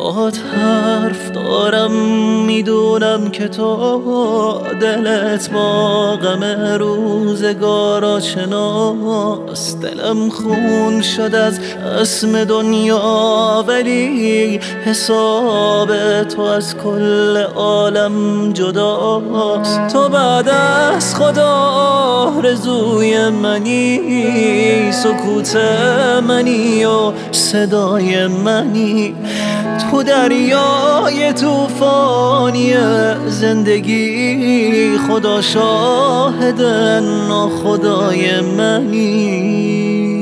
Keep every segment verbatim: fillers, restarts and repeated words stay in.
باهات حرف دارم، میدونم که تو دلت با غم روزگار آشناست. دلم خون شد از اسم دنیا، ولی حساب تو از کل عالم جداست. تو بعد از خدا آرزوی منی، سکوت منی و صدای منی. تو دریای توفانی زندگی، خدا شاهد ناخدای منی.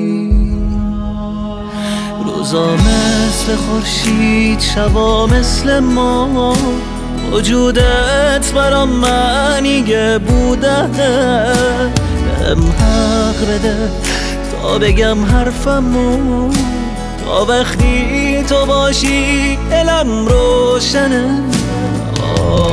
روزا مثل خورشید، شبا مثل ما، وجودت برام معنی بودن. بهم حق بده تا بگم حرفمو، تا وقتی تو باشی دلم روشنه. آه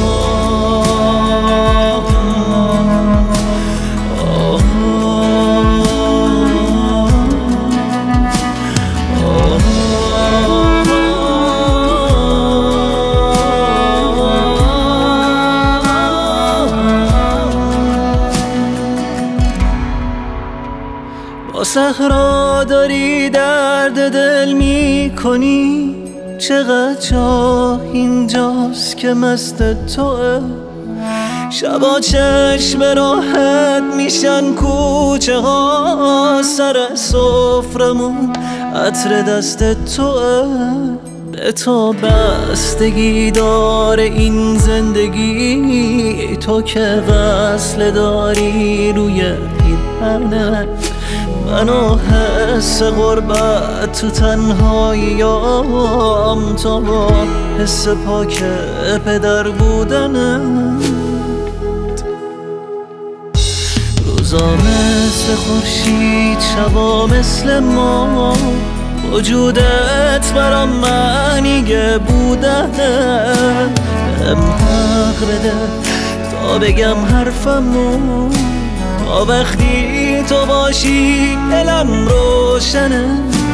با صحرا داری درد دل می کنی، چقدر جا اینجاست که مست توه. شبا چشم راحت میشن کوچه ها، سر سفرمون عطر دست توه. به تو بستگی داره این زندگی، تو که وصله داری روی پیرهنت. منو حس غربت تو تنهاییام، تو با حس پاک پدر بودنت. روزا مثل خورشید، شبا مثل ما، وجودت برام معنی بودن. بهم حق بده تا بگم حرفمو، تا وقتی تو باشی دلم روشنه.